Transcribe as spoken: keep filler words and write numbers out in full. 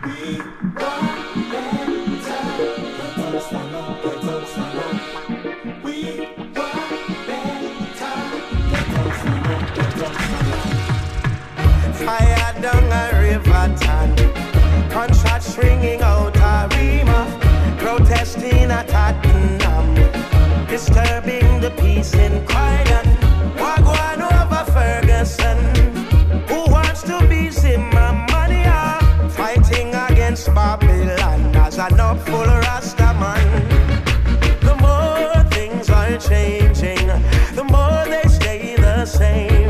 Fire down a river town, gunshots ringing out a rima, protesting at Tottenham, disturbing the peace in Croydon. Wagwan over Ferguson, who wants to be Zimbabwe, fighting against Babylon as an upful Rastaman. The more things are changing, the more they stay the same.